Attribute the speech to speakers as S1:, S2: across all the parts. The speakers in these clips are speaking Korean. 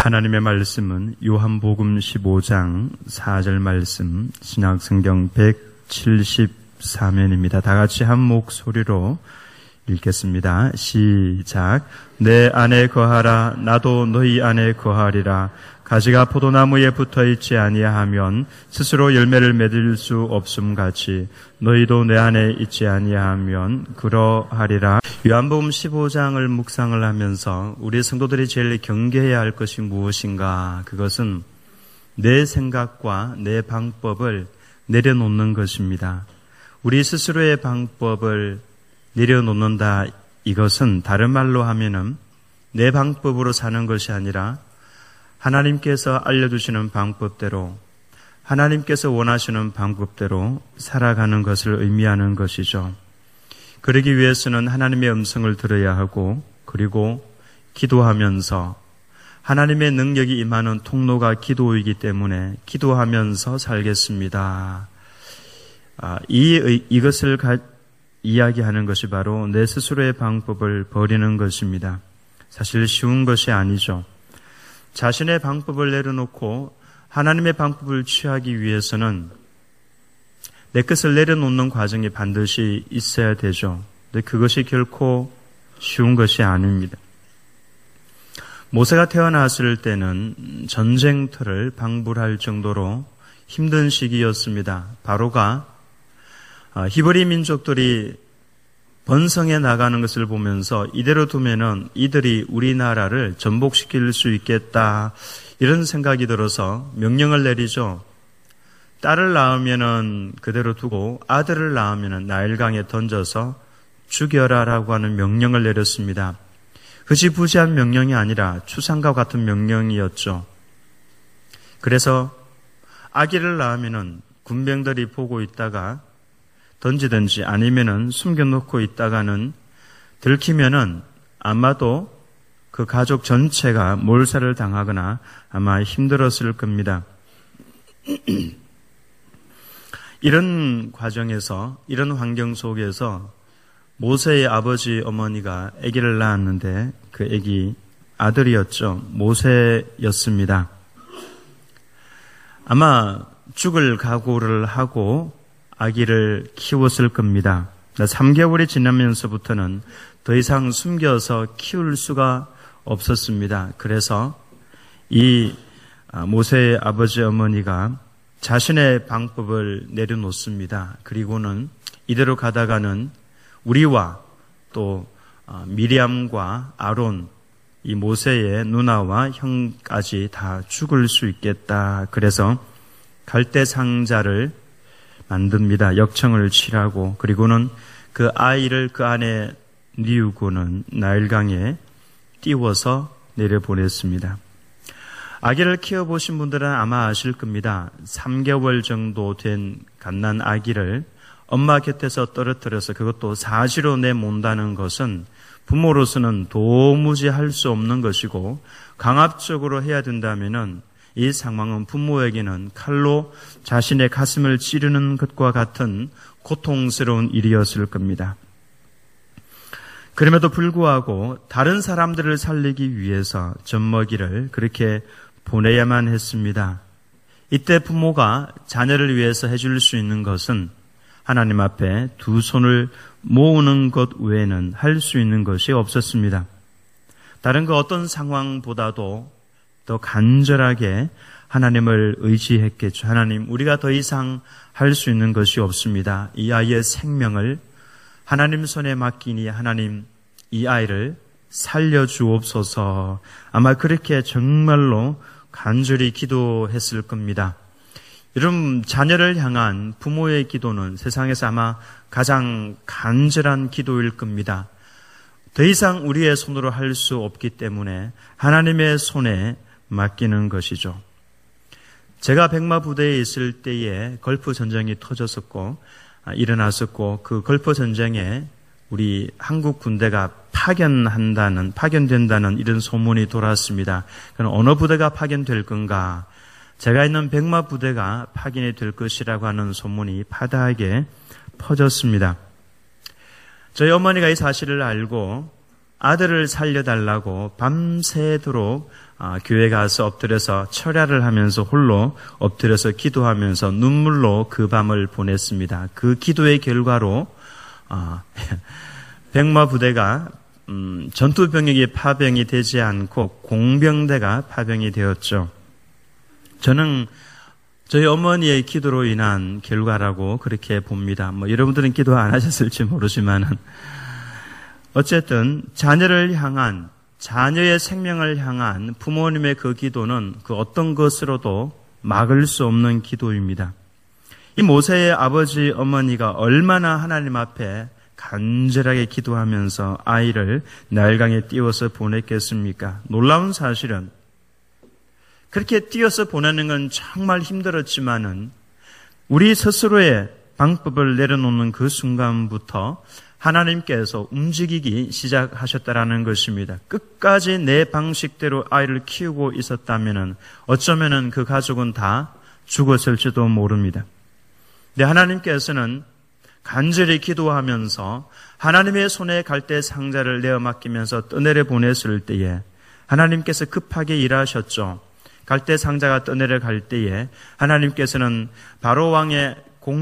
S1: 하나님의 말씀은 요한복음 15장 4절 말씀, 신약성경 174면입니다. 다 같이 한 목소리로 읽겠습니다. 시작. 내 안에 거하라. 나도 너희 안에 거하리라. 가지가 포도나무에 붙어있지 아니하면 스스로 열매를 맺을 수 없음같이 너희도 내 안에 있지 아니하면 그러하리라. 요한복음 15장을 묵상을 하면서 우리 성도들이 제일 경계해야 할 것이 무엇인가? 그것은 내 생각과 내 방법을 내려놓는 것입니다. 우리 스스로의 방법을 내려놓는다. 이것은 다른 말로 하면은 내 방법으로 사는 것이 아니라 하나님께서 알려주시는 방법대로, 하나님께서 원하시는 방법대로 살아가는 것을 의미하는 것이죠. 그러기 위해서는 하나님의 음성을 들어야 하고, 그리고 기도하면서 하나님의 능력이 임하는 통로가 기도이기 때문에 기도하면서 살겠습니다. 이것을 이야기하는 것이 바로 내 스스로의 방법을 버리는 것입니다. 사실 쉬운 것이 아니죠. 자신의 방법을 내려놓고 하나님의 방법을 취하기 위해서는 내 것을 내려놓는 과정이 반드시 있어야 되죠. 근데 그것이 결코 쉬운 것이 아닙니다. 모세가 태어났을 때는 전쟁터를 방불할 정도로 힘든 시기였습니다. 바로가 히브리 민족들이 번성해 나가는 것을 보면서 이대로 두면은 이들이 우리나라를 전복시킬 수 있겠다, 이런 생각이 들어서 명령을 내리죠. 딸을 낳으면은 그대로 두고 아들을 낳으면은 나일강에 던져서 죽여라라고 하는 명령을 내렸습니다. 흐지부지한 명령이 아니라 추상과 같은 명령이었죠. 그래서 아기를 낳으면은 군병들이 보고 있다가 던지든지 아니면은 숨겨놓고 있다가는 들키면은 아마도 그 가족 전체가 몰살을 당하거나 아마 힘들었을 겁니다. 이런 과정에서, 이런 환경 속에서 모세의 아버지 어머니가 아기를 낳았는데 그 아기 아들이었죠. 모세였습니다. 아마 죽을 각오를 하고 아기를 키웠을 겁니다. 3개월이 지나면서부터는 더 이상 숨겨서 키울 수가 없었습니다. 그래서 이 모세의 아버지 어머니가 자신의 방법을 내려놓습니다. 그리고는 이대로 가다가는 우리와 또 미리암과 아론, 이 모세의 누나와 형까지 다 죽을 수 있겠다. 그래서 갈대 상자를 만듭니다. 역청을 칠하고, 그리고는 그 아이를 그 안에 뉘우고는 나일강에 띄워서 내려보냈습니다. 아기를 키워보신 분들은 아마 아실 겁니다. 3개월 정도 된 갓난 아기를 엄마 곁에서 떨어뜨려서 그것도 사지로 내몬다는 것은 부모로서는 도무지 할 수 없는 것이고, 강압적으로 해야 된다면은 이 상황은 부모에게는 칼로 자신의 가슴을 찌르는 것과 같은 고통스러운 일이었을 겁니다. 그럼에도 불구하고 다른 사람들을 살리기 위해서 젖먹이를 그렇게 보내야만 했습니다. 이때 부모가 자녀를 위해서 해줄 수 있는 것은 하나님 앞에 두 손을 모으는 것 외에는 할 수 있는 것이 없었습니다. 다른 그 어떤 상황보다도 더 간절하게 하나님을 의지했겠죠. 하나님, 우리가 더 이상 할 수 있는 것이 없습니다. 이 아이의 생명을 하나님 손에 맡기니 하나님, 이 아이를 살려주옵소서. 아마 그렇게 정말로 간절히 기도했을 겁니다. 여러분, 자녀를 향한 부모의 기도는 세상에서 아마 가장 간절한 기도일 겁니다. 더 이상 우리의 손으로 할 수 없기 때문에 하나님의 손에 맡기는 것이죠. 제가 백마 부대에 있을 때에 걸프 전쟁이 터졌었고 일어났었고, 그 걸프 전쟁에 우리 한국 군대가 파견된다는 이런 소문이 돌았습니다. 그럼 어느 부대가 파견될 건가? 제가 있는 백마 부대가 파견이 될 것이라고 하는 소문이 파다하게 퍼졌습니다. 저희 어머니가 이 사실을 알고 아들을 살려달라고 밤새도록 교회 가서 엎드려서 철야를 하면서 홀로 엎드려서 기도하면서 눈물로 그 밤을 보냈습니다. 그 기도의 결과로 백마 부대가 전투 병력이 파병이 되지 않고 공병대가 파병이 되었죠. 저는 저희 어머니의 기도로 인한 결과라고 그렇게 봅니다. 여러분들은 기도 안 하셨을지 모르지만은 어쨌든 자녀의 생명을 향한 부모님의 그 기도는 그 어떤 것으로도 막을 수 없는 기도입니다. 이 모세의 아버지 어머니가 얼마나 하나님 앞에 간절하게 기도하면서 아이를 나일강에 띄워서 보냈겠습니까? 놀라운 사실은 그렇게 띄워서 보내는 건 정말 힘들었지만은 우리 스스로의 방법을 내려놓는 그 순간부터 하나님께서 움직이기 시작하셨다라는 것입니다. 끝까지 내 방식대로 아이를 키우고 있었다면은 어쩌면은 그 가족은 다 죽었을지도 모릅니다. 근데 하나님께서는 간절히 기도하면서 하나님의 손에 갈대 상자를 내어 맡기면서 떠내려 보냈을 때에 하나님께서 급하게 일하셨죠. 갈대 상자가 떠내려 갈 때에 하나님께서는 바로 왕의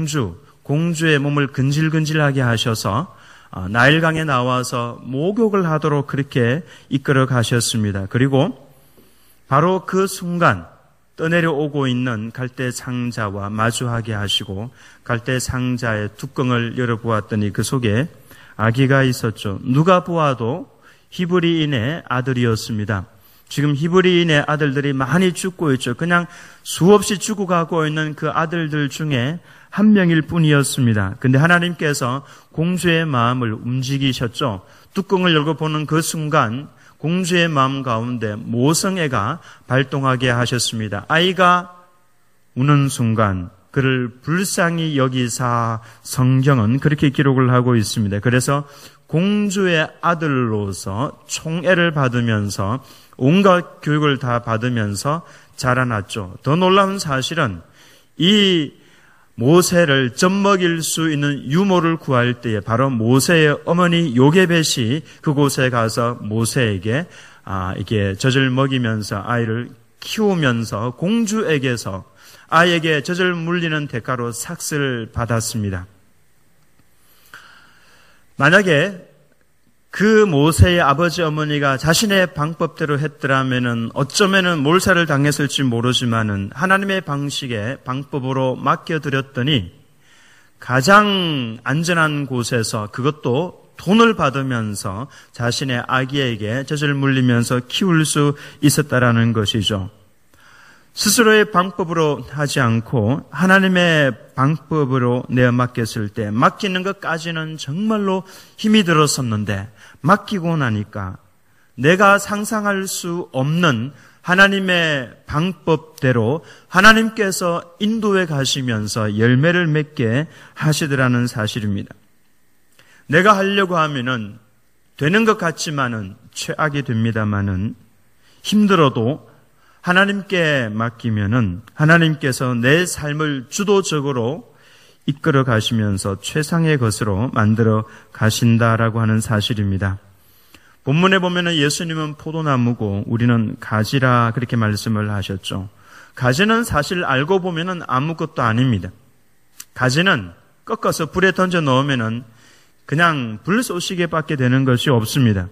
S1: 공주의 몸을 근질근질하게 하셔서 나일강에 나와서 목욕을 하도록 그렇게 이끌어 가셨습니다. 그리고 바로 그 순간 떠내려 오고 있는 갈대 상자와 마주하게 하시고 갈대 상자의 뚜껑을 열어보았더니 그 속에 아기가 있었죠. 누가 보아도 히브리인의 아들이었습니다. 지금 히브리인의 아들들이 많이 죽고 있죠. 그냥 수없이 죽어가고 있는 그 아들들 중에 한 명일 뿐이었습니다. 근데 하나님께서 공주의 마음을 움직이셨죠. 뚜껑을 열고 보는 그 순간 공주의 마음 가운데 모성애가 발동하게 하셨습니다. 아이가 우는 순간 그를 불쌍히 여기사 성경은 그렇게 기록을 하고 있습니다. 그래서 공주의 아들로서 총애를 받으면서 온갖 교육을 다 받으면서 자라났죠. 더 놀라운 사실은 이 모세를 젖먹일 수 있는 유모를 구할 때에 바로 모세의 어머니 요게벳이 그곳에 가서 모세에게 이게 젖을 먹이면서 아이를 키우면서 공주에게서 아이에게 젖을 물리는 대가로 삭슬을 받았습니다. 만약에 그 모세의 아버지 어머니가 자신의 방법대로 했더라면은 어쩌면은 몰살을 당했을지 모르지만은 하나님의 방법으로 맡겨드렸더니 가장 안전한 곳에서 그것도 돈을 받으면서 자신의 아기에게 젖을 물리면서 키울 수 있었다라는 것이죠. 스스로의 방법으로 하지 않고 하나님의 방법으로 내어 맡겼을 때 맡기는 것까지는 정말로 힘이 들었었는데 맡기고 나니까 내가 상상할 수 없는 하나님의 방법대로 하나님께서 인도해 가시면서 열매를 맺게 하시더라는 사실입니다. 내가 하려고 하면은 되는 것 같지만은 최악이 됩니다만은 힘들어도 하나님께 맡기면은 하나님께서 내 삶을 주도적으로 이끌어 가시면서 최상의 것으로 만들어 가신다라고 하는 사실입니다. 본문에 보면은 예수님은 포도나무고 우리는 가지라 그렇게 말씀을 하셨죠. 가지는 사실 알고 보면은 아무것도 아닙니다. 가지는 꺾어서 불에 던져 넣으면은 그냥 불 쏘시개밖에 되는 것이 없습니다.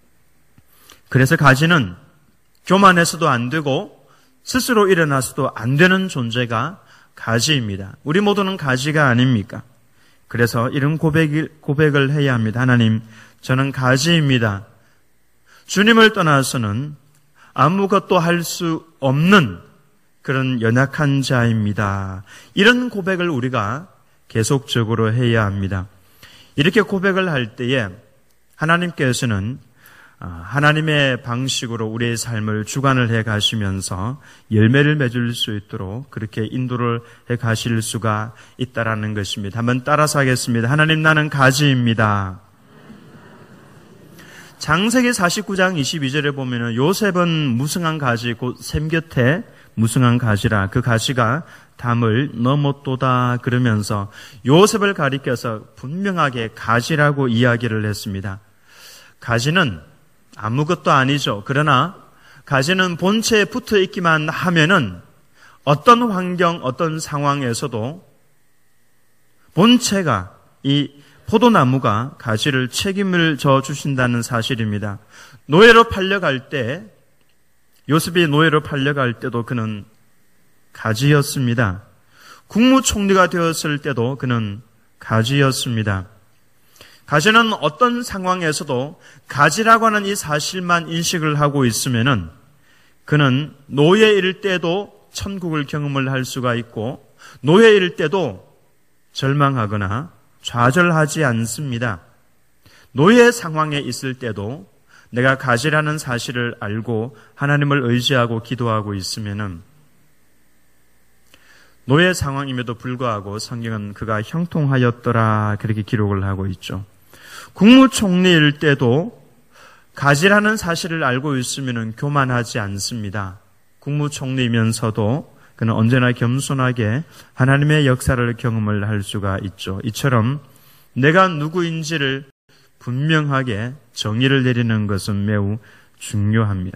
S1: 그래서 가지는 교만해서도 안 되고 스스로 일어나서도 안 되는 존재가 가지입니다. 우리 모두는 가지가 아닙니까? 그래서 이런 고백을 해야 합니다. 하나님, 저는 가지입니다. 주님을 떠나서는 아무것도 할 수 없는 그런 연약한 자입니다. 이런 고백을 우리가 계속적으로 해야 합니다. 이렇게 고백을 할 때에 하나님께서는 하나님의 방식으로 우리의 삶을 주관을 해 가시면서 열매를 맺을 수 있도록 그렇게 인도를 해 가실 수가 있다라는 것입니다. 한번 따라서 하겠습니다. 하나님, 나는 가지입니다. 창세기 49장 22절에 보면은 요셉은 무성한 가지 곧 샘 곁에 무성한 가지라 그 가지가 담을 넘었도다 그러면서 요셉을 가리켜서 분명하게 가지라고 이야기를 했습니다. 가지는 아무것도 아니죠. 그러나 가지는 본체에 붙어 있기만 하면은 어떤 환경, 어떤 상황에서도 본체가, 이 포도나무가 가지를 책임을 져 주신다는 사실입니다. 노예로 팔려갈 때, 요셉이 노예로 팔려갈 때도 그는 가지였습니다. 국무총리가 되었을 때도 그는 가지였습니다. 가지는 어떤 상황에서도 가지라고 하는 이 사실만 인식을 하고 있으면은 그는 노예일 때도 천국을 경험을 할 수가 있고 노예일 때도 절망하거나 좌절하지 않습니다. 노예 상황에 있을 때도 내가 가지라는 사실을 알고 하나님을 의지하고 기도하고 있으면은 노예 상황임에도 불구하고 성경은 그가 형통하였더라 그렇게 기록을 하고 있죠. 국무총리일 때도 가지라는 사실을 알고 있으면 교만하지 않습니다. 국무총리이면서도 그는 언제나 겸손하게 하나님의 역사를 경험을 할 수가 있죠. 이처럼 내가 누구인지를 분명하게 정의를 내리는 것은 매우 중요합니다.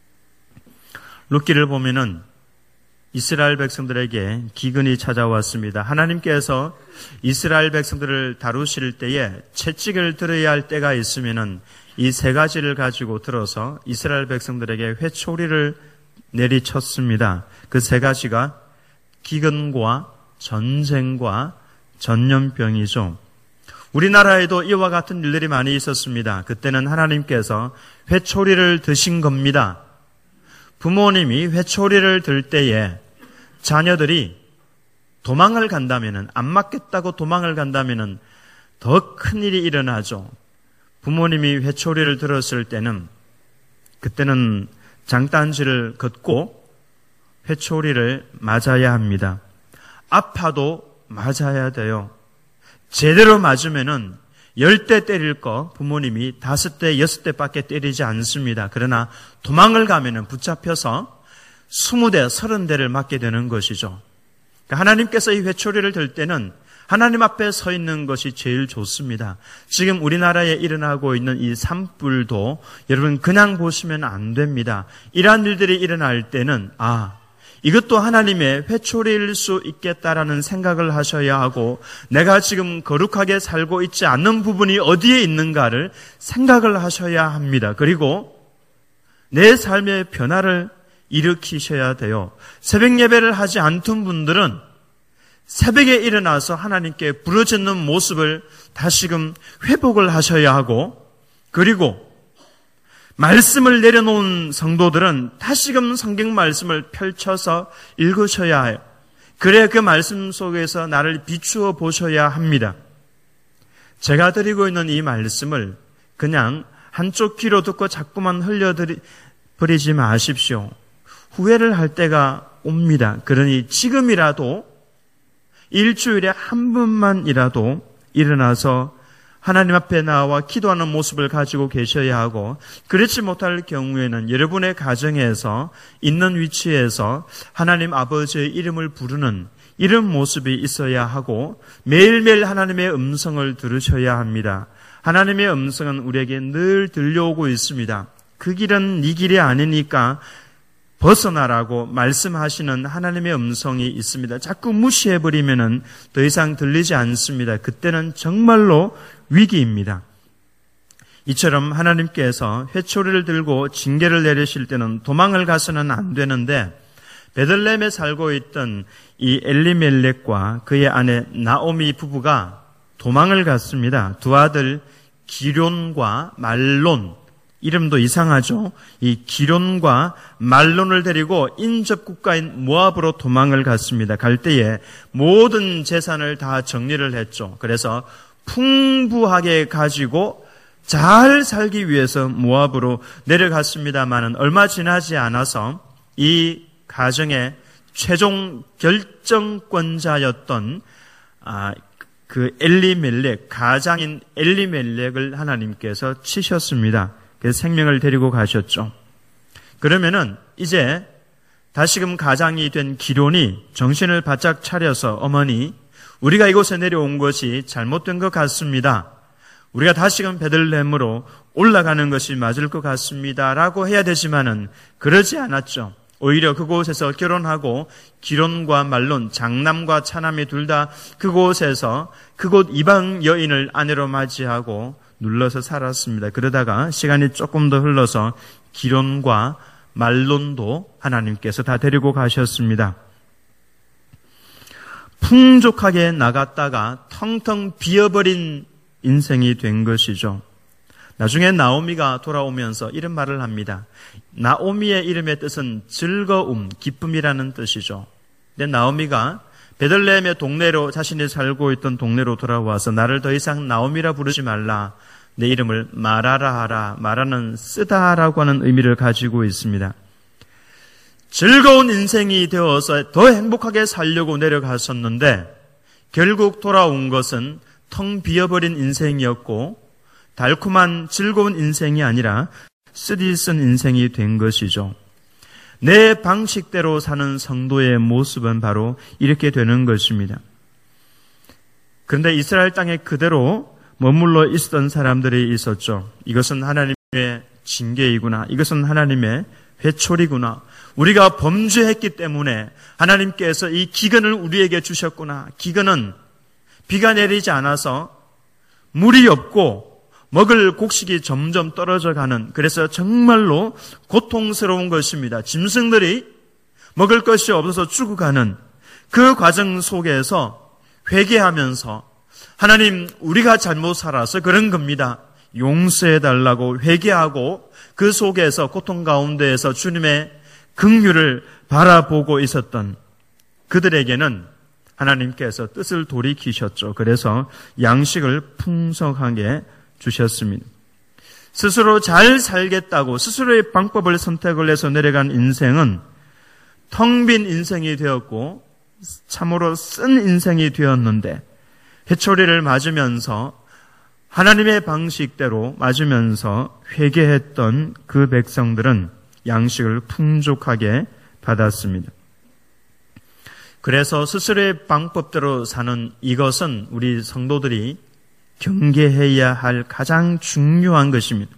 S1: 룻기를 보면은 이스라엘 백성들에게 기근이 찾아왔습니다. 하나님께서 이스라엘 백성들을 다루실 때에 채찍을 들어야 할 때가 있으면은 이 세 가지를 가지고 들어서 이스라엘 백성들에게 회초리를 내리쳤습니다. 그 세 가지가 기근과 전쟁과 전염병이죠. 우리나라에도 이와 같은 일들이 많이 있었습니다. 그때는 하나님께서 회초리를 드신 겁니다. 부모님이 회초리를 들 때에 자녀들이 도망을 간다면은, 안 맞겠다고 도망을 간다면은 더 큰 일이 일어나죠. 부모님이 회초리를 들었을 때는, 그때는 장단지를 걷고 회초리를 맞아야 합니다. 아파도 맞아야 돼요. 제대로 맞으면은 10대 때릴 거 부모님이 5대, 6대밖에 때리지 않습니다. 그러나 도망을 가면은 붙잡혀서 20대, 30대를 맞게 되는 것이죠. 그러니까 하나님께서 이 회초리를 들 때는 하나님 앞에 서 있는 것이 제일 좋습니다. 지금 우리나라에 일어나고 있는 이 산불도 여러분 그냥 보시면 안 됩니다. 이러한 일들이 일어날 때는 이것도 하나님의 회초리일 수 있겠다라는 생각을 하셔야 하고 내가 지금 거룩하게 살고 있지 않는 부분이 어디에 있는가를 생각을 하셔야 합니다. 그리고 내 삶의 변화를 일으키셔야 돼요. 새벽 예배를 하지 않던 분들은 새벽에 일어나서 하나님께 부르짖는 모습을 다시금 회복을 하셔야 하고 그리고 말씀을 내려놓은 성도들은 다시금 성경 말씀을 펼쳐서 읽으셔야 해요. 그래야 그 말씀 속에서 나를 비추어 보셔야 합니다. 제가 드리고 있는 이 말씀을 그냥 한쪽 귀로 듣고 자꾸만 흘려버리지 마십시오. 후회를 할 때가 옵니다. 그러니 지금이라도 일주일에 한 번만이라도 일어나서 하나님 앞에 나와 기도하는 모습을 가지고 계셔야 하고 그렇지 못할 경우에는 여러분의 가정에서 있는 위치에서 하나님 아버지의 이름을 부르는 이런 모습이 있어야 하고 매일매일 하나님의 음성을 들으셔야 합니다. 하나님의 음성은 우리에게 늘 들려오고 있습니다. 그 길은 네 길이 아니니까 벗어나라고 말씀하시는 하나님의 음성이 있습니다. 자꾸 무시해버리면 더 이상 들리지 않습니다. 그때는 정말로 위기입니다. 이처럼 하나님께서 회초리를 들고 징계를 내리실 때는 도망을 가서는 안 되는데 베들레헴에 살고 있던 이 엘리멜렉과 그의 아내 나오미 부부가 도망을 갔습니다. 두 아들 기럨과 말론, 이름도 이상하죠. 이 기럨과 말론을 데리고 인접 국가인 모압으로 도망을 갔습니다. 갈 때에 모든 재산을 다 정리를 했죠. 그래서 풍부하게 가지고 잘 살기 위해서 모압으로 내려갔습니다마는 얼마 지나지 않아서 이 가정의 최종 결정권자였던 그 엘리멜렉, 가장인 엘리멜렉을 하나님께서 치셨습니다. 그래서 생명을 데리고 가셨죠. 그러면은 이제 다시금 가장이 된 기럨이 정신을 바짝 차려서 어머니, 우리가 이곳에 내려온 것이 잘못된 것 같습니다. 우리가 다시금 베들레헴으로 올라가는 것이 맞을 것 같습니다 라고 해야 되지만은 그러지 않았죠. 오히려 그곳에서 결혼하고 기론과 말론, 장남과 차남이 둘 다 그곳에서 그곳 이방 여인을 아내로 맞이하고 눌러서 살았습니다. 그러다가 시간이 조금 더 흘러서 기론과 말론도 하나님께서 다 데리고 가셨습니다. 풍족하게 나갔다가 텅텅 비어버린 인생이 된 것이죠. 나중에 나오미가 돌아오면서 이런 말을 합니다. 나오미의 이름의 뜻은 즐거움, 기쁨이라는 뜻이죠. 근데 나오미가 베들레헴의 동네로, 자신이 살고 있던 동네로 돌아와서 나를 더 이상 나오미라 부르지 말라, 내 이름을 마라라 하라. 마라는 쓰다라고 하는 의미를 가지고 있습니다. 즐거운 인생이 되어서 더 행복하게 살려고 내려갔었는데 결국 돌아온 것은 텅 비어버린 인생이었고 달콤한 즐거운 인생이 아니라 쓰디쓴 인생이 된 것이죠. 내 방식대로 사는 성도의 모습은 바로 이렇게 되는 것입니다. 그런데 이스라엘 땅에 그대로 머물러 있었던 사람들이 있었죠. 이것은 하나님의 징계이구나. 이것은 하나님의 회초리구나. 우리가 범죄했기 때문에 하나님께서 이 기근을 우리에게 주셨구나. 기근은 비가 내리지 않아서 물이 없고 먹을 곡식이 점점 떨어져 가는, 그래서 정말로 고통스러운 것입니다. 짐승들이 먹을 것이 없어서 죽어가는 그 과정 속에서 회개하면서 하나님, 우리가 잘못 살아서 그런 겁니다. 용서해달라고 회개하고 그 속에서 고통 가운데에서 주님의 긍휼을 바라보고 있었던 그들에게는 하나님께서 뜻을 돌이키셨죠. 그래서 양식을 풍성하게 주셨습니다. 스스로 잘 살겠다고 스스로의 방법을 선택을 해서 내려간 인생은 텅 빈 인생이 되었고 참으로 쓴 인생이 되었는데, 회초리를 맞으면서 하나님의 방식대로 맞으면서 회개했던 그 백성들은 양식을 풍족하게 받았습니다. 그래서 스스로의 방법대로 사는 이것은 우리 성도들이 경계해야 할 가장 중요한 것입니다.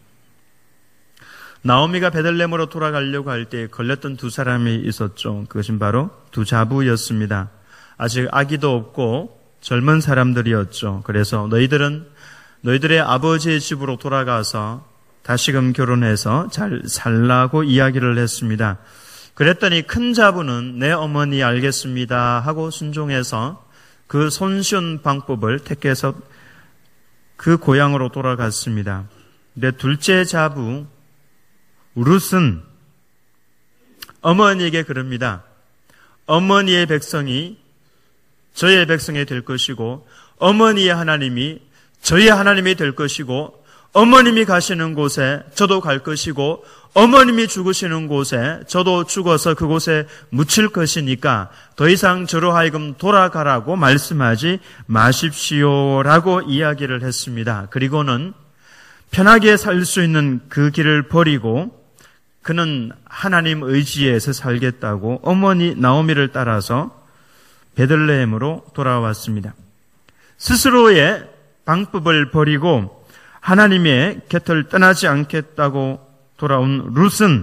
S1: 나오미가 베들레헴으로 돌아가려고 할 때 걸렸던 두 사람이 있었죠. 그것은 바로 두 자부였습니다. 아직 아기도 없고 젊은 사람들이었죠. 그래서 너희들의 아버지의 집으로 돌아가서 다시금 결혼해서 잘 살라고 이야기를 했습니다. 그랬더니 큰 자부는 내 어머니 알겠습니다 하고 순종해서 그 손쉬운 방법을 택해서 그 고향으로 돌아갔습니다. 근데 둘째 자부 룻은 어머니에게 그럽니다. 어머니의 백성이 저의 백성이 될 것이고 어머니의 하나님이 저의 하나님이 될 것이고 어머님이 가시는 곳에 저도 갈 것이고 어머님이 죽으시는 곳에 저도 죽어서 그곳에 묻힐 것이니까 더 이상 저로 하여금 돌아가라고 말씀하지 마십시오라고 이야기를 했습니다. 그리고는 편하게 살 수 있는 그 길을 버리고 그는 하나님 의지에서 살겠다고 어머니 나오미를 따라서 베들레헴으로 돌아왔습니다. 스스로의 방법을 버리고 하나님의 곁을 떠나지 않겠다고 돌아온 룻은,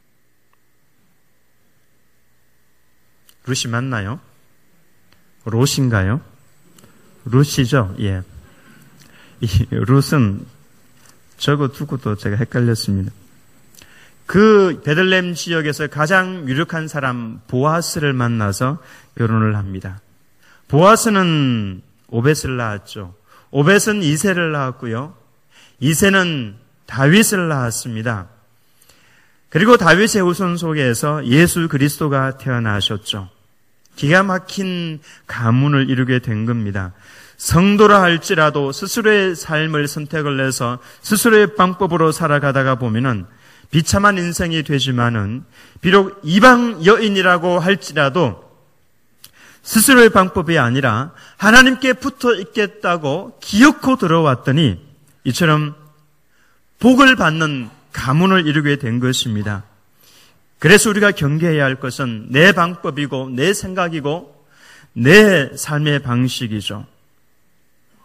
S1: 룻이 맞나요? 롯인가요? 룻이죠. 예. 이 룻은 저거 두고도 제가 헷갈렸습니다. 그 베들레헴 지역에서 가장 유력한 사람 보아스를 만나서 결혼을 합니다. 보아스는 오벳을 낳았죠. 오벳은 이새를 낳았고요. 이새는 다윗을 낳았습니다. 그리고 다윗의 후손 속에서 예수 그리스도가 태어나셨죠. 기가 막힌 가문을 이루게 된 겁니다. 성도라 할지라도 스스로의 삶을 선택을 해서 스스로의 방법으로 살아가다가 보면은 비참한 인생이 되지만은 비록 이방 여인이라고 할지라도 스스로의 방법이 아니라 하나님께 붙어 있겠다고 기어코 들어왔더니 이처럼 복을 받는 가문을 이루게 된 것입니다. 그래서 우리가 경계해야 할 것은 내 방법이고 내 생각이고 내 삶의 방식이죠.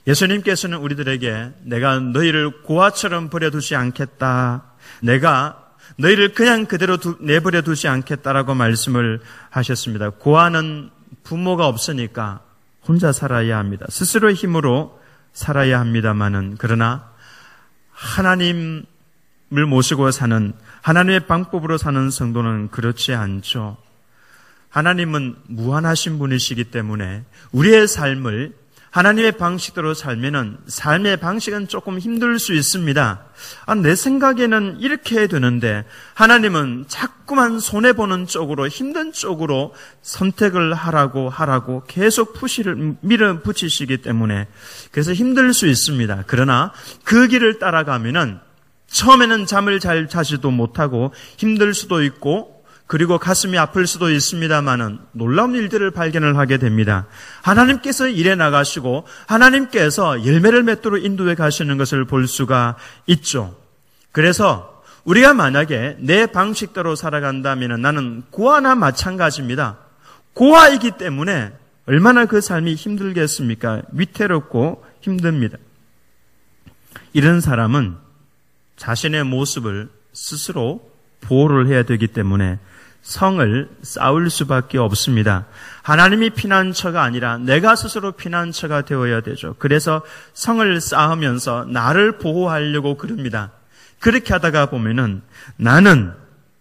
S1: 예수님께서는 우리들에게 내가 너희를 고아처럼 버려두지 않겠다. 내가 너희를 그냥 그대로 내버려 두지 않겠다라고 말씀을 하셨습니다. 고아는 부모가 없으니까 혼자 살아야 합니다. 스스로의 힘으로 살아야 합니다마는, 그러나 하나님을 모시고 사는, 하나님의 방법으로 사는 성도는 그렇지 않죠. 하나님은 무한하신 분이시기 때문에 우리의 삶을 하나님의 방식대로 살면은 삶의 방식은 조금 힘들 수 있습니다. 내 생각에는 이렇게 해야 되는데 하나님은 자꾸만 손해보는 쪽으로, 힘든 쪽으로 선택을 하라고 계속 밀어붙이시기 때문에 그래서 힘들 수 있습니다. 그러나 그 길을 따라가면은 처음에는 잠을 잘 자지도 못하고 힘들 수도 있고 그리고 가슴이 아플 수도 있습니다마는 놀라운 일들을 발견을 하게 됩니다. 하나님께서 일해 나가시고 하나님께서 열매를 맺도록 인도해 가시는 것을 볼 수가 있죠. 그래서 우리가 만약에 내 방식대로 살아간다면 나는 고아나 마찬가지입니다. 고아이기 때문에 얼마나 그 삶이 힘들겠습니까? 위태롭고 힘듭니다. 이런 사람은 자신의 모습을 스스로 보호를 해야 되기 때문에 성을 쌓을 수밖에 없습니다. 하나님이 피난처가 아니라 내가 스스로 피난처가 되어야 되죠. 그래서 성을 쌓으면서 나를 보호하려고 그럽니다. 그렇게 하다가 보면은 나는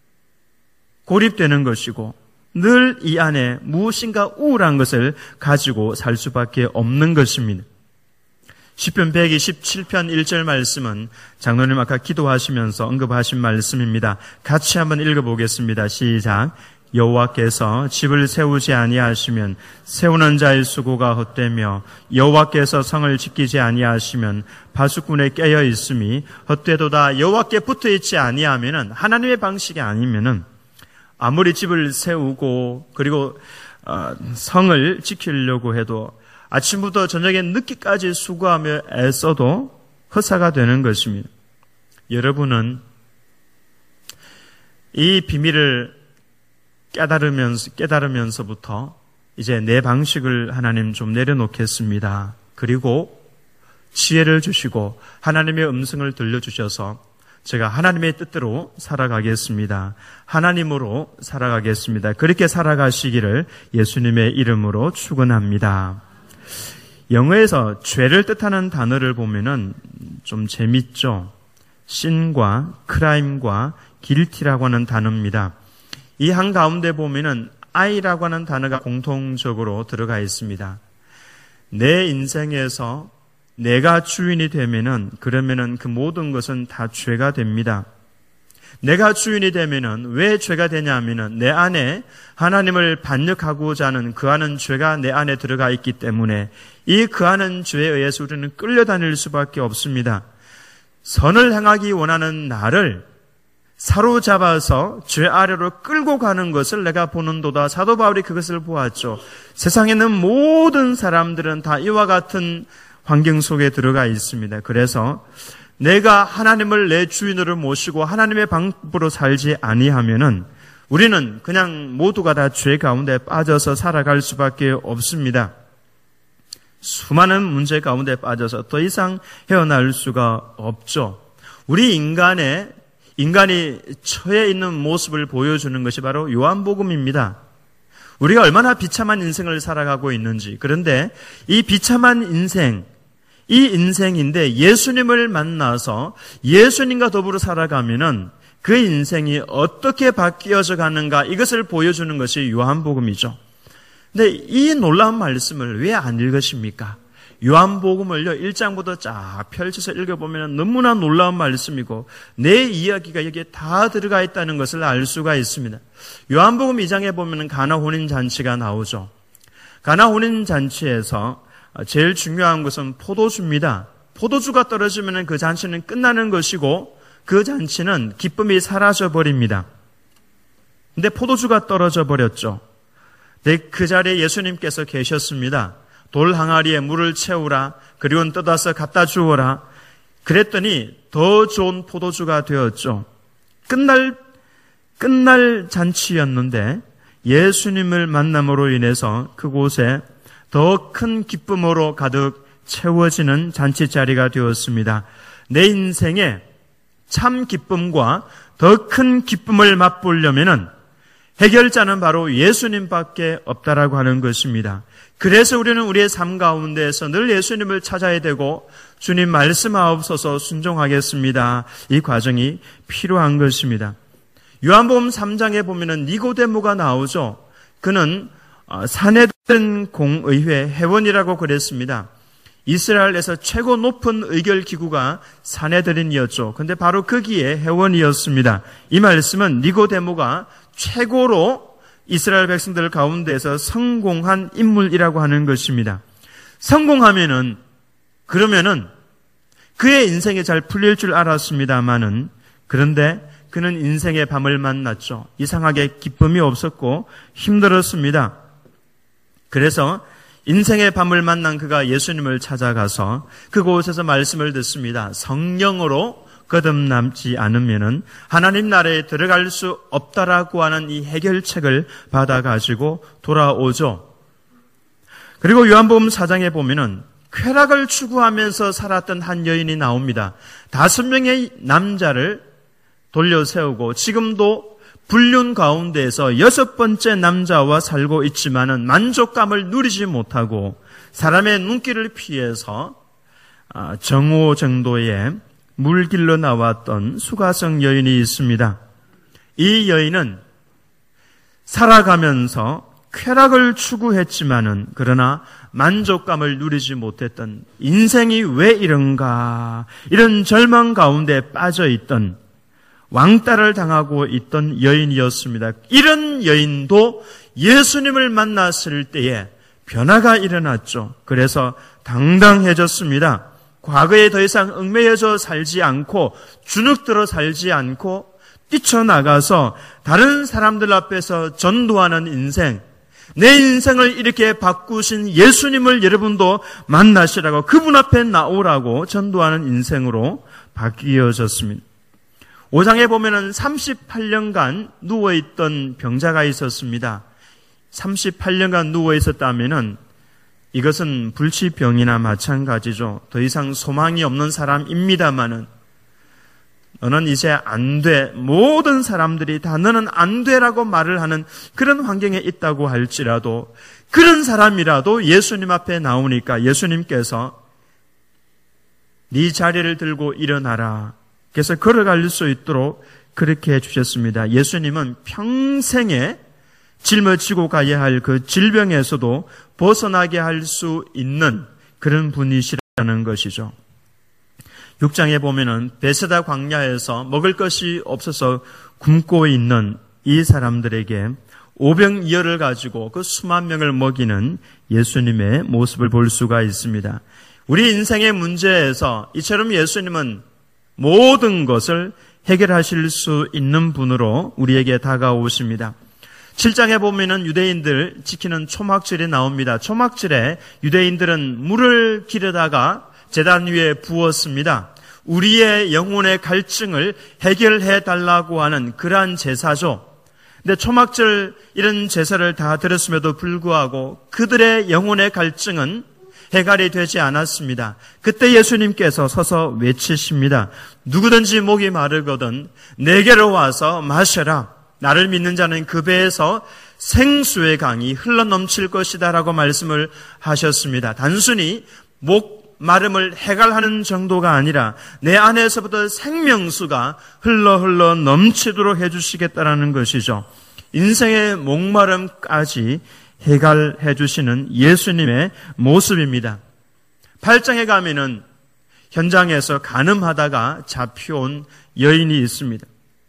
S1: 고립되는 것이고 늘 이 안에 무엇인가 우울한 것을 가지고 살 수밖에 없는 것입니다. 시편 127편 1절 말씀은 장로님 아까 기도하시면서 언급하신 말씀입니다. 같이 한번 읽어보겠습니다. 시작. 여호와께서 집을 세우지 아니하시면 세우는 자의 수고가 헛되며 여호와께서 성을 지키지 아니하시면 파수꾼에 깨어 있음이 헛되도다. 여호와께 붙어 있지 아니하면은, 하나님의 방식이 아니면은 아무리 집을 세우고 그리고 성을 지키려고 해도 아침부터 저녁에 늦게까지 수고하며 애써도 허사가 되는 것입니다. 여러분은 이 비밀을 깨달으면서부터 이제 내 방식을 하나님 좀 내려놓겠습니다. 그리고 지혜를 주시고 하나님의 음성을 들려주셔서 제가 하나님의 뜻대로 살아가겠습니다. 하나님으로 살아가겠습니다. 그렇게 살아가시기를 예수님의 이름으로 축원합니다. 영어에서 죄를 뜻하는 단어를 보면은 좀 재밌죠. sin과 crime과 guilty라고 하는 단어입니다. 이 한가운데 보면은 I라고 하는 단어가 공통적으로 들어가 있습니다. 내 인생에서 내가 주인이 되면은, 그러면은 그 모든 것은 다 죄가 됩니다. 내가 주인이 되면은 왜 죄가 되냐면은 내 안에 하나님을 반역하고자 하는 그 하는 죄가 내 안에 들어가 있기 때문에 이 그 하는 죄에 의해서 우리는 끌려다닐 수밖에 없습니다. 선을 행하기 원하는 나를 사로잡아서 죄 아래로 끌고 가는 것을 내가 보는도다. 사도 바울이 그것을 보았죠. 세상에 있는 모든 사람들은 다 이와 같은 환경 속에 들어가 있습니다. 그래서 내가 하나님을 내 주인으로 모시고 하나님의 방법으로 살지 아니하면은 우리는 그냥 모두가 다 죄 가운데 빠져서 살아갈 수밖에 없습니다. 수많은 문제 가운데 빠져서 더 이상 헤어날 수가 없죠. 우리 인간이 처해 있는 모습을 보여주는 것이 바로 요한복음입니다. 우리가 얼마나 비참한 인생을 살아가고 있는지. 그런데 이 비참한 인생, 이 인생인데 예수님을 만나서 예수님과 더불어 살아가면은 그 인생이 어떻게 바뀌어져 가는가, 이것을 보여주는 것이 요한복음이죠. 근데 이 놀라운 말씀을 왜 안 읽으십니까? 요한복음을요 1장부터 쫙 펼쳐서 읽어보면 너무나 놀라운 말씀이고 내 이야기가 여기에 다 들어가 있다는 것을 알 수가 있습니다. 요한복음 2장에 보면 가나 혼인잔치가 나오죠. 가나 혼인잔치에서 제일 중요한 것은 포도주입니다. 포도주가 떨어지면 그 잔치는 끝나는 것이고 그 잔치는 기쁨이 사라져 버립니다. 근데 포도주가 떨어져 버렸죠. 네, 그 자리에 예수님께서 계셨습니다. 돌 항아리에 물을 채우라. 그리고 뜯어서 갖다 주어라. 그랬더니 더 좋은 포도주가 되었죠. 끝날 잔치였는데 예수님을 만남으로 인해서 그곳에 더 큰 기쁨으로 가득 채워지는 잔치자리가 되었습니다. 내 인생에 참 기쁨과 더 큰 기쁨을 맛보려면은 해결자는 바로 예수님밖에 없다라고 하는 것입니다. 그래서 우리는 우리의 삶 가운데에서 늘 예수님을 찾아야 되고 주님 말씀하옵소서 순종하겠습니다. 이 과정이 필요한 것입니다. 요한복음 3장에 보면은 니고데모가 나오죠. 그는 산헤드린 공의회 회원이라고 그랬습니다. 이스라엘에서 최고 높은 의결 기구가 산헤드린이었죠. 그런데 바로 거기에 회원이었습니다. 이 말씀은 니고데모가 최고로 이스라엘 백성들 가운데에서 성공한 인물이라고 하는 것입니다. 성공하면은 그러면은 그의 인생이 잘 풀릴 줄 알았습니다마는 그런데 그는 인생의 밤을 만났죠. 이상하게 기쁨이 없었고 힘들었습니다. 그래서 인생의 밤을 만난 그가 예수님을 찾아가서 그곳에서 말씀을 듣습니다. 성령으로 거듭남지 않으면은 하나님 나라에 들어갈 수 없다라고 하는 이 해결책을 받아가지고 돌아오죠. 그리고 요한복음 4장에 보면은 쾌락을 추구하면서 살았던 한 여인이 나옵니다. 5명의 남자를 돌려 세우고 지금도 불륜 가운데에서 6번째 남자와 살고 있지만은 만족감을 누리지 못하고 사람의 눈길을 피해서 정오 정도의 물길로 나왔던 수가성 여인이 있습니다. 이 여인은 살아가면서 쾌락을 추구했지만은 그러나 만족감을 누리지 못했던 인생이 왜 이런가 이런 절망 가운데 빠져있던 왕따를 당하고 있던 여인이었습니다. 이런 여인도 예수님을 만났을 때에 변화가 일어났죠. 그래서 당당해졌습니다. 과거에 더 이상 얽매여져 살지 않고 주눅들어 살지 않고 뛰쳐나가서 다른 사람들 앞에서 전도하는 인생, 내 인생을 이렇게 바꾸신 예수님을 여러분도 만나시라고 그분 앞에 나오라고 전도하는 인생으로 바뀌어졌습니다. 5장에 보면은 38년간 누워있던 병자가 있었습니다. 38년간 누워있었다면은 이것은 불치병이나 마찬가지죠. 더 이상 소망이 없는 사람입니다만은 너는 이제 안 돼. 모든 사람들이 다 너는 안 돼라고 말을 하는 그런 환경에 있다고 할지라도 그런 사람이라도 예수님 앞에 나오니까 예수님께서 네 자리를 들고 일어나라. 그래서 걸어갈 수 있도록 그렇게 해주셨습니다. 예수님은 평생에 짊어지고 가야 할 그 질병에서도 벗어나게 할 수 있는 그런 분이시라는 것이죠. 6장에 보면은 베세다 광야에서 먹을 것이 없어서 굶고 있는 이 사람들에게 오병이어를 가지고 그 수만 명을 먹이는 예수님의 모습을 볼 수가 있습니다. 우리 인생의 문제에서 이처럼 예수님은 모든 것을 해결하실 수 있는 분으로 우리에게 다가오십니다. 7장에 보면은 유대인들 지키는 초막절이 나옵니다. 초막절에 유대인들은 물을 기르다가 제단 위에 부었습니다. 우리의 영혼의 갈증을 해결해 달라고 하는 그러한 제사죠. 근데 초막절 이런 제사를 다 드렸음에도 불구하고 그들의 영혼의 갈증은 해결이 되지 않았습니다. 그때 예수님께서 서서 외치십니다. 누구든지 목이 마르거든 내게로 와서 마셔라. 나를 믿는 자는 그 배에서 생수의 강이 흘러넘칠 것이다 라고 말씀을 하셨습니다. 단순히 목 마름을 해결하는 정도가 아니라 내 안에서부터 생명수가 흘러 넘치도록 해주시겠다라는 것이죠. 인생의 목마름까지 해결해 주시는 예수님의 모습입니다. 8장에 가면은 현장에서 간음하다가 잡혀온 여인이 있습니다.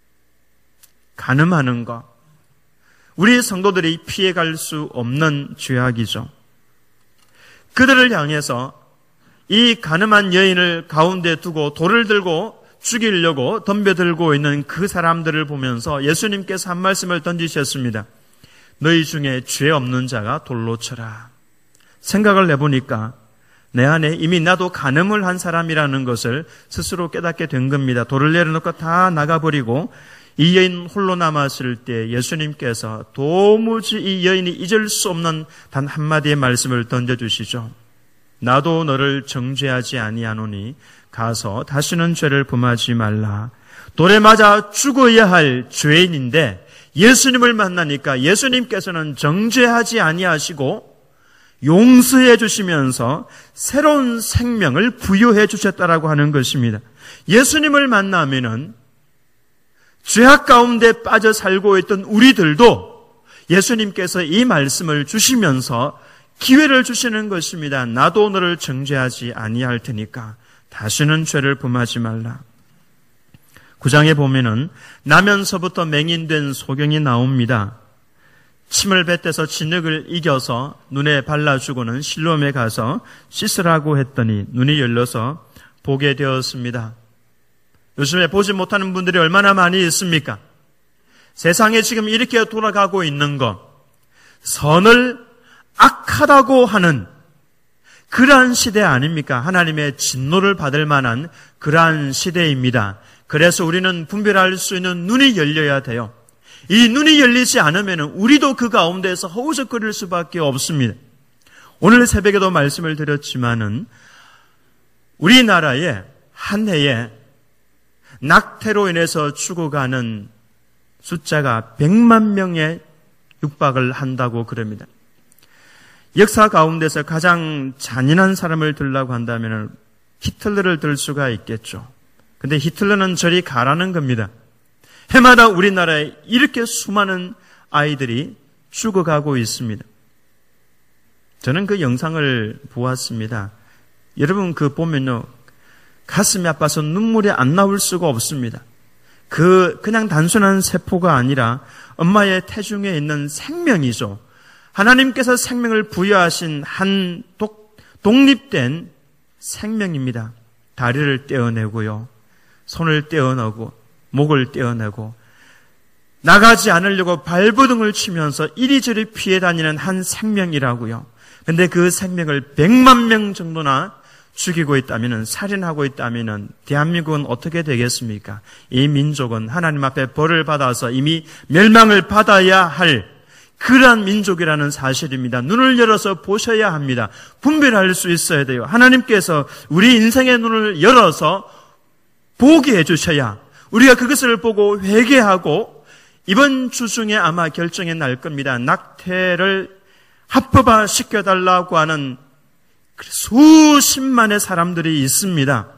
S1: 간음하는 것, 우리 성도들이 피해갈 수 없는 죄악이죠. 그들을 향해서 이 간음한 여인을 가운데 두고 돌을 들고 죽이려고 덤벼들고 있는 그 사람들을 보면서 예수님께서 한 말씀을 던지셨습니다. 너희 중에 죄 없는 자가 돌로 쳐라. 생각을 해보니까 내 안에 이미 나도 간음을 한 사람이라는 것을 스스로 깨닫게 된 겁니다. 돌을 내려놓고 다 나가버리고 이 여인 홀로 남았을 때 예수님께서 도무지 이 여인이 잊을 수 없는 단 한마디의 말씀을 던져주시죠. 나도 너를 정죄하지 아니하노니 가서 다시는 죄를 범하지 말라. 돌에 맞아 죽어야 할 죄인인데 예수님을 만나니까 예수님께서는 정죄하지 아니하시고 용서해 주시면서 새로운 생명을 부여해 주셨다라고 하는 것입니다. 예수님을 만나면은 죄악 가운데 빠져 살고 있던 우리들도 예수님께서 이 말씀을 주시면서 기회를 주시는 것입니다. 나도 너를 정죄하지 아니할 테니까 다시는 죄를 범하지 말라. 9장에 보면은 나면서부터 맹인된 소경이 나옵니다. 침을 뱉대서 진흙을 이겨서 눈에 발라주고는 실로암에 가서 씻으라고 했더니 눈이 열려서 보게 되었습니다. 요즘에 보지 못하는 분들이 얼마나 많이 있습니까? 세상에 지금 이렇게 돌아가고 있는 것, 선을 악하다고 하는 그러한 시대 아닙니까? 하나님의 진노를 받을 만한 그러한 시대입니다. 그래서 우리는 분별할 수 있는 눈이 열려야 돼요. 이 눈이 열리지 않으면 우리도 그 가운데서 허우적거릴 수밖에 없습니다. 오늘 새벽에도 말씀을 드렸지만은 우리나라에 한 해에 낙태로 인해서 죽어가는 숫자가 100만 명에 육박을 한다고 그럽니다. 역사 가운데서 가장 잔인한 사람을 들라고 한다면 히틀러를 들 수가 있겠죠. 근데 히틀러는 저리 가라는 겁니다. 해마다 우리나라에 이렇게 수많은 아이들이 죽어가고 있습니다. 저는 그 영상을 보았습니다. 여러분 그 보면요, 가슴이 아파서 눈물이 안 나올 수가 없습니다. 그냥 단순한 세포가 아니라 엄마의 태중에 있는 생명이죠. 하나님께서 생명을 부여하신 한 독립된 생명입니다. 다리를 떼어내고요, 손을 떼어내고 목을 떼어내고 나가지 않으려고 발버둥을 치면서 이리저리 피해 다니는 한 생명이라고요. 근데 그 생명을 100만 명 정도나 죽이고 있다면, 살인하고 있다면 대한민국은 어떻게 되겠습니까? 이 민족은 하나님 앞에 벌을 받아서 이미 멸망을 받아야 할 그러한 민족이라는 사실입니다. 눈을 열어서 보셔야 합니다. 분별할 수 있어야 돼요. 하나님께서 우리 인생의 눈을 열어서 보게 해주셔야 우리가 그것을 보고 회개하고 이번 주 중에 아마 결정이 날 겁니다. 낙태를 합법화 시켜달라고 하는 수십만의 사람들이 있습니다.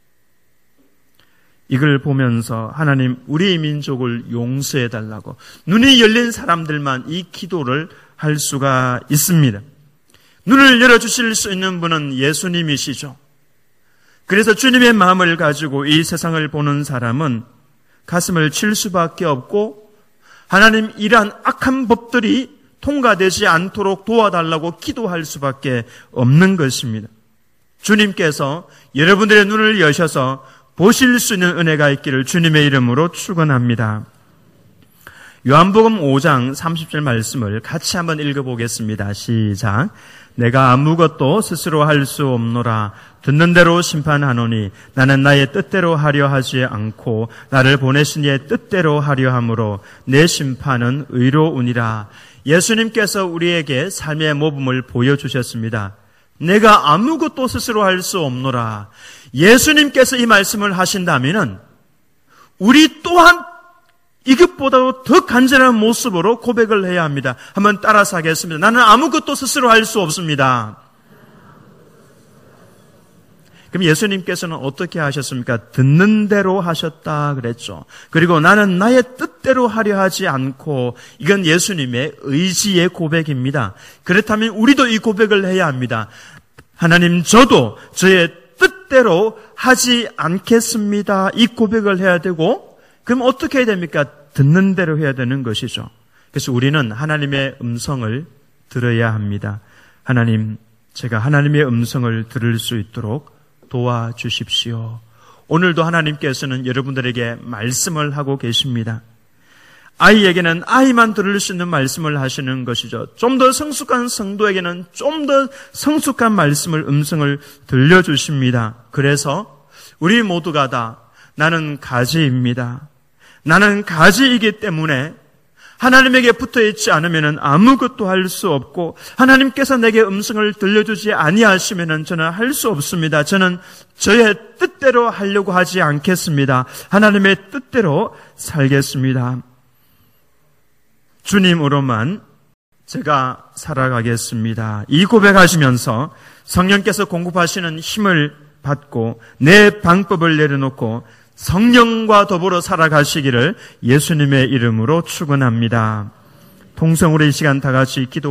S1: 이걸 보면서 하나님 우리 민족을 용서해달라고 눈이 열린 사람들만 이 기도를 할 수가 있습니다. 눈을 열어주실 수 있는 분은 예수님이시죠. 그래서 주님의 마음을 가지고 이 세상을 보는 사람은 가슴을 칠 수밖에 없고 하나님 이러한 악한 법들이 통과되지 않도록 도와달라고 기도할 수밖에 없는 것입니다. 주님께서 여러분들의 눈을 여셔서 보실 수 있는 은혜가 있기를 주님의 이름으로 축원합니다. 요한복음 5장 30절 말씀을 같이 한번 읽어보겠습니다. 시작. 내가 아무것도 스스로 할 수 없노라. 듣는 대로 심판하노니 나는 나의 뜻대로 하려 하지 않고 나를 보내신 이의 뜻대로 하려 함으로 내 심판은 의로우니라. 예수님께서 우리에게 삶의 모범을 보여주셨습니다. 내가 아무것도 스스로 할 수 없노라. 예수님께서 이 말씀을 하신다면 우리 또한 이것보다도 더 간절한 모습으로 고백을 해야 합니다. 한번 따라서 하겠습니다. 나는 아무것도 스스로 할 수 없습니다. 그럼 예수님께서는 어떻게 하셨습니까? 듣는 대로 하셨다 그랬죠. 그리고 나는 나의 뜻대로 하려 하지 않고, 이건 예수님의 의지의 고백입니다. 그렇다면 우리도 이 고백을 해야 합니다. 하나님, 저도 저의 뜻대로 하지 않겠습니다. 이 고백을 해야 되고, 그럼 어떻게 해야 됩니까? 듣는 대로 해야 되는 것이죠. 그래서 우리는 하나님의 음성을 들어야 합니다. 하나님, 제가 하나님의 음성을 들을 수 있도록 도와주십시오. 오늘도 하나님께서는 여러분들에게 말씀을 하고 계십니다. 아이에게는 아이만 들을 수 있는 말씀을 하시는 것이죠. 좀 더 성숙한 성도에게는 좀 더 성숙한 말씀을, 음성을 들려주십니다. 그래서 우리 모두가 다 나는 가지입니다. 나는 가지이기 때문에 하나님에게 붙어 있지 않으면 아무것도 할 수 없고, 하나님께서 내게 음성을 들려주지 아니하시면 저는 할 수 없습니다. 저는 저의 뜻대로 하려고 하지 않겠습니다. 하나님의 뜻대로 살겠습니다. 주님으로만 제가 살아가겠습니다. 이 고백하시면서 성령께서 공급하시는 힘을 받고 내 방법을 내려놓고 성령과 더불어 살아가시기를 예수님의 이름으로 축원합니다. 통성으로 이 시간 다 같이 기도